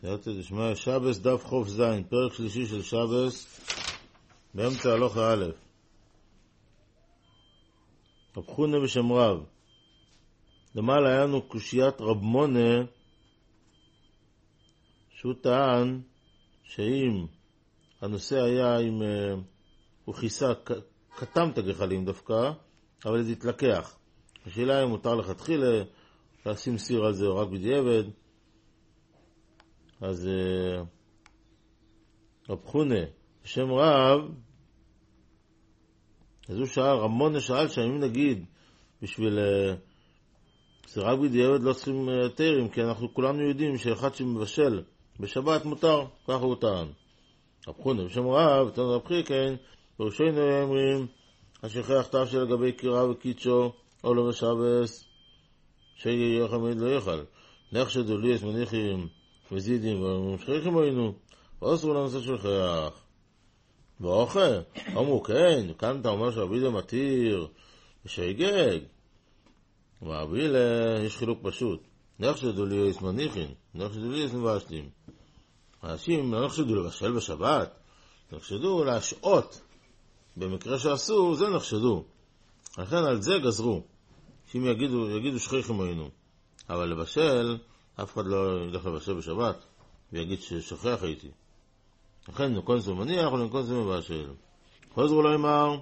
סייעתא דשמיא, שבס דף חוף זין, פרק שלישי של שבס, באמצע הלכה א'. רב חונה בשם רב. למעלה היה לנו קושיית רב מונה, שהוא טען שאם הנושא היה אם הוא כיסה, קטם את הגחלים דווקא, אבל זה התלקח. השאלה אם מותר לכתחילה לשים סיר על זה או רק בדיעבד. אז רב חונה בשם רב, אז הוא שאל, רב מונה שאל שאם נגיד בשביל זה רק בדיעבד לא צריכים תירים, כי אנחנו כולנו יודעים שאחד שמבשל בשבת מותר, ככה הוא טען. רב חונה בשם רב, תן רב חייקן, בראשינו אומרים, השכח תף שלגבי קירה וקיצ'ו, או לא בשבס, שיהיה יחמד לא יאכל. נחשדו לי את מניחים וזידים ומשכיחים היינו, ואוסרו לנושא של חייך. ואוכל, אמרו כן, כאן אתה אומר שהבילה מתיר, ושהיגג. והבילה יש חילוק פשוט. נחשדו לי את מניחים, נחשדו לי את מבשלים. אנשים לא נחשדו לבשל בשבת, נחשדו להשעות. במקרה שעשו, זה נחשדו. לכן על זה גזרו. שאם יגידו שכיחים היינו. אבל לבשל, אף אחד לא ילך לבשל בשבת, ויגיד ששכח הייתי. לכן נקון זה מניח, ונקון זה מבשל. חוזרו לא אמר,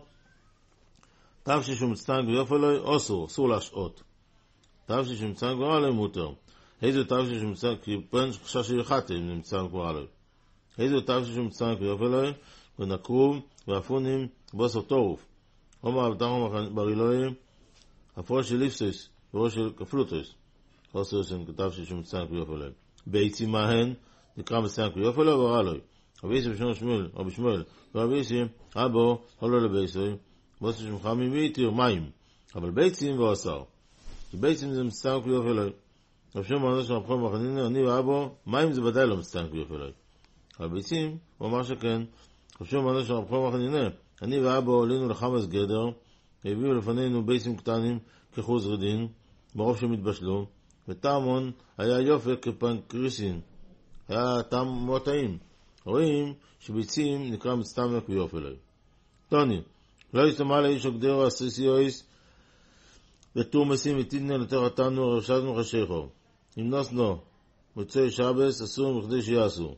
תפשי שמצטן גביופו לא, אסור להשעות. תפשי שמצטן גבוה לא מותר. איזו תפשי שמצטן, כי פן חשש שיחתי אם נמצטן גבוה לא. איזו תפשי שמצטן גביופו לא, ונקרוב ואפונים בוסו טורוף. אומר אבטחו ברילוי, הפרוש של ליפסוס, וראש של כפלוטוס. חוסר של כתב שמצטן גביופו לא. ביצים מהן, נקרא מצטן גביופו לא ורע לא. רבי יסי בשם שמואל, רבי שמואל, ורבי יסי, אבו, הולו לבייסי, בוסו שמך ממי תיר מים, אבל ביצים ועשר. כי ביצים זה מצטן גביופו לא. רבי שמואל אמר שם רבי מחנינה, אני ואבו, מים זה ודאי לא מצטן גביופו לא. אבל ביצים, הוא אמר שכן. רבי שמואל אמר שם רבי מחנינה, אני ואבו עלינו לחמאס גדר, והביאו לפנינו ביצים קטנים כחוז רדין, ברוב שמתבשלו, וטעמון היה יופי כפנקריסין, היה טעם מאוד טעים. רואים שביצים נקרא מצטמק ויופי לו. טוני, לא יסתמה לאיש הגדרו הסיסיויס, ותורמסים ותיתנה לתרתנו רשתנו חשיכו. אם נוסנו מוצאי שבס אסור מכדי שיעשו.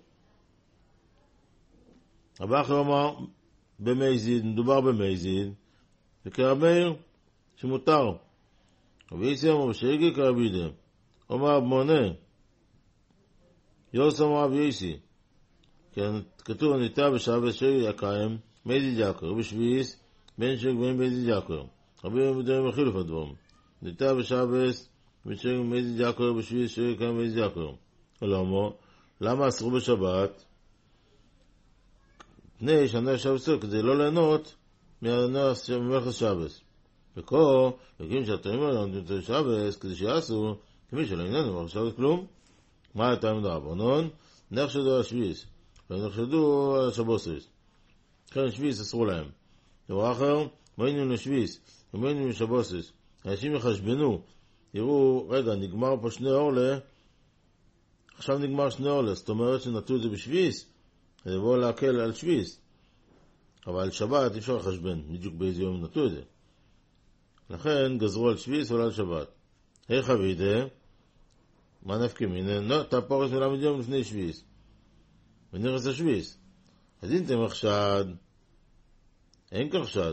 הבא אחר אומר במייזיד, מדובר במייזיד, וכרמיר שמותר. רבי יסי אמר בשריגי כרבידה. אומר מונה, יוס אמר רבי יסי, כתוב ניתה בשבס שריגי הקיים, מייזיד יקר, בשביס, בין שריג בין מייזיד יקר. רבי מדברים החילוף הדברים. ניתה בשבס, בשריג מייזיד יקר, בשביס שריג הקיים מייזיד יקר. למה אסרו בשבת? פני שנה שבס כדי לא ליהנות מהנס ממלכת שבס. וכה, לקים שאתם אומרים את שבס כדי שיעשו, כמי שלא איננו מלכת שבס כלום. מה הייתה עמדה רבנן? נחשדו על שביס, ונחשדו על שבוסס. כן, שביס אסרו להם. דבר אחר, מיינו לשביס, ומיינו לשבוסס. אנשים יחשבנו, יראו, רגע, נגמר פה שני אורלה, עכשיו נגמר שני אורלה, זאת אומרת שנטו את זה בשביס, אז יבואו להקל על שביס. אבל על שבת אי אפשר לחשבן, בדיוק באיזה יום נטו את זה. לכן גזרו על שביס ולא על שבת. איך אבידה? מה נפקים? הנה, לא, אתה פורס מלמד יום לפני שביס. ונרס השביס. אז אם אתם חשד, אין כך חשד.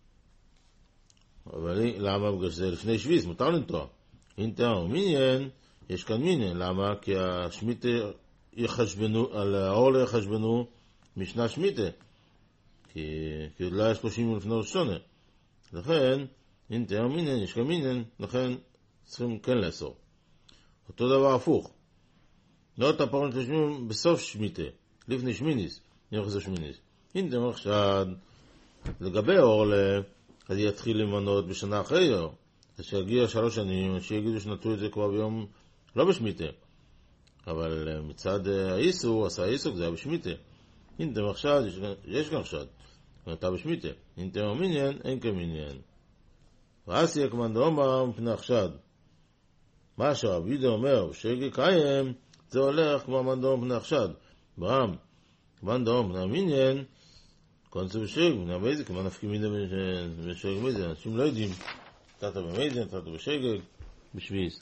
אבל למה? בגלל שזה לפני שביס, מותר לנטוע. אם תאו מיניין, יש כאן מיניין. למה? כי השמיטה יחשבנו, על האור יחשבנו משנה שמיטה. כי עוד לא היה 30 לפני ראשונה. לכן, אם תאו מיניין, יש כאן מיניין, לכן צריכים כן לאסור. אותו דבר הפוך. לא אתה פרון תשמעו בסוף שמיטה, לפני שמיניס, נרחס השמיניס. אם תאו חשד, לגבי אורלה, אז יתחיל למנות בשנה אחרי אור. אז שיגיע 3 שנים, שיגידו שנטו את זה כבר ביום לא בשמיטה. אבל מצד האיסור, עשה האיסור, זה היה בשמיטה. אם תאו חשד, יש כאן חשד. אתה בשמיטה. אם תאו מיניין, אין כמיניין. ואז יהיה כמאן דאמר מפני החשד. מה שרב יהודה אומר, שריגי קיים, זה הולך כמו מן דרום פני החשד. ברם, מן דרום פני המניין, קונצה בשרג, בני הבייזה, כמה נפקים מידה בשרג מידה, אנשים לא יודעים, תתה במידה, תתה בשרג, בשביס.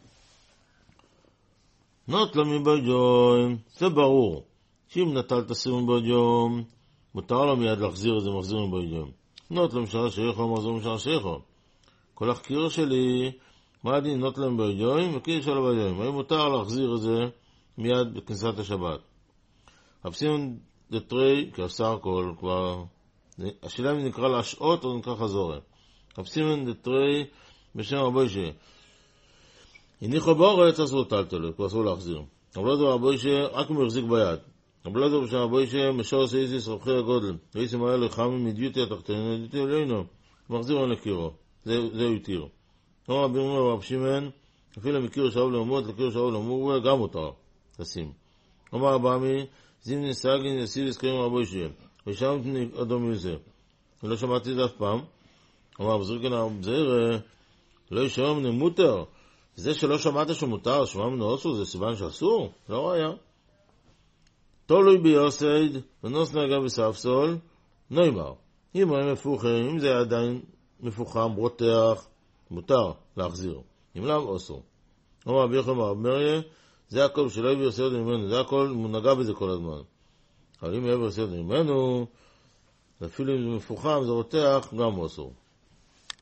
נות לו מבייג'ום, זה ברור, שאם נטלת סיום בייג'ום, מותר לו מיד להחזיר את זה מחזיר מבייג'ום. נות לו משרה שייכו, מחזיר משרה שייכו. כל החקיר שלי, מה הדין נות לו מבייג'ום, וקיר שלו בייג'ום. האם מותר להחזיר את זה מיד בכניסת השבת. הפסיון דתרי, כעשר הכל, כבר, השאלה אם נקרא להשעות או נקרא חזורה. הפסיון דתרי, בשם הבוישה. הניחו באורץ, אסור טלטלו, כבר אסור להחזיר. אבל לא דבר הבוישה, רק אם הוא החזיק ביד. אבל לא דבר בשם הבוישה, משור סייסיס רבחי הגודל. ואיסם היה לחמי מדיוטי התחתנו, מדיוטי אלינו. מחזיר on לקירו. זה יתיר. לא רבי אומר רב שמעון, אפילו מכיר שאוב לאומות, לכיר שאוב לאומות, גם מותר. תשים. אומר הבאמי, זים נסגין יסיד הסקרים רבוישה. ושם אדום יוסף. ולא שמעתי את זה אף פעם. אמר בזריקן הבזיר, לא ישאום נמותר. זה שלא שמעת שמותר, שמם נעשו, זה סימן שאסור? לא היה. תולוי ביוסד, ונוס נגע בספסול, נאמר. אם הם מפוחים, אם זה עדיין מפוחם, רותח, מותר להחזיר. אם לא, אסור. אמר רבי יוחנן בר מריה, זה הכל שלא יביא יוסד ממנו, זה הכל, הוא נגע בזה כל הזמן. אבל אם יביא יוסד ממנו, אפילו אם זה מפוחם, זה רותח, גם אסור.